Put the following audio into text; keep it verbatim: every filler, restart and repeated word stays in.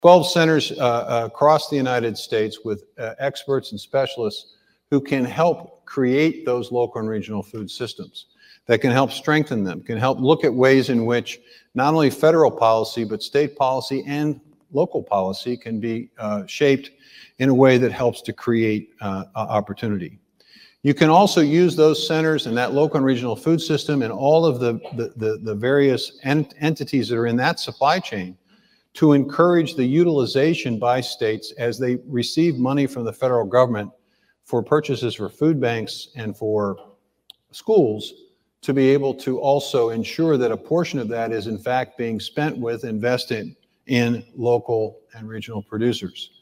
twelve centers uh, across the United States with uh, experts and specialists who can help create those local and regional food systems, that can help strengthen them, can help look at ways in which not only federal policy, but state policy and local policy can be uh, shaped in a way that helps to create uh, opportunity. You can also use those centers and that local and regional food system and all of the, the, the, the various ent entities that are in that supply chain to encourage the utilization by states as they receive money from the federal government for purchases for food banks and for schools, to be able to also ensure that a portion of that is in fact being spent with investing in local and regional producers.